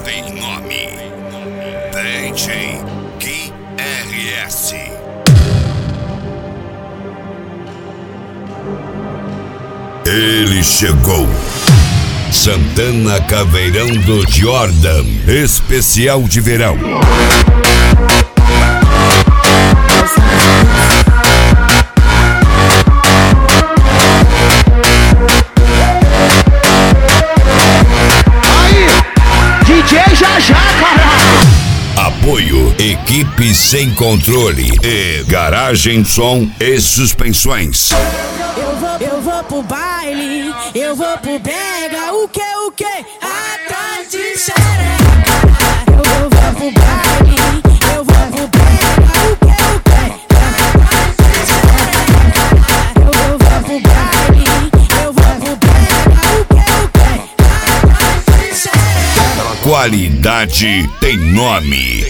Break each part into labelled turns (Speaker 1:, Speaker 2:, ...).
Speaker 1: tem nome. DJ Gui RS. Ele chegou. Santana Caveirão do Jordan, especial de verão. Apoio, equipe sem controle e garagem, som e suspensões.
Speaker 2: Eu vou pro baile, eu vou pro brega, o que? Atrás de xereca. Eu vou pro baile, eu vou pro brega, o que? Atrás de xereca. Eu vou pro baile, eu vou pro brega, o que? Atrás de xereca.
Speaker 1: Qualidade tem nome.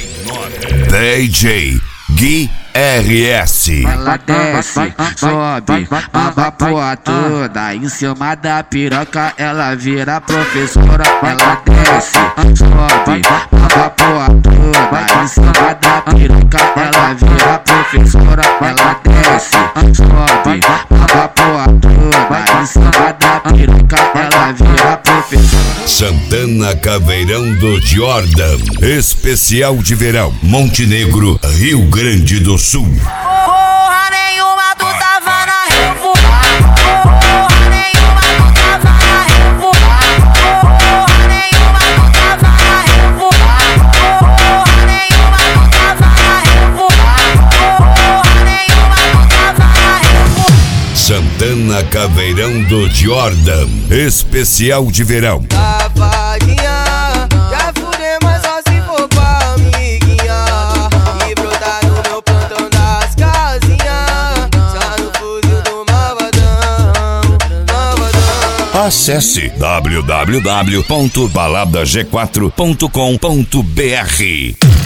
Speaker 1: DJ Gui RS.
Speaker 3: Ela desce, sobe, baba a porra toda. Em cima da piroca ela vira professora. Ela desce, sobe, baba a porra toda. Em cima da piroca ela vira professora. Ela desce, sobe, baba a porra toda. Em cima da piroca ela vira professora.
Speaker 1: Santana Caveirão do Jordan, especial de verão. Montenegro, Rio Grande do Sul.
Speaker 2: Porra nenhuma, tu tava na revoada. Porra nenhuma, tu tava na revoada. Porra nenhuma, tu tava na revoada. Porra nenhuma, tu tava na revoada. Porra nenhuma, tu tava na revoada.
Speaker 1: Santana Caveirão do Jordan, especial de verão.
Speaker 4: Safadinha, já fudei, mas só se for pra amiguinha. E brotar no meu plantão das casinhas, só no fuzil do malvadão.
Speaker 1: Acesse www.baladag4.com.br.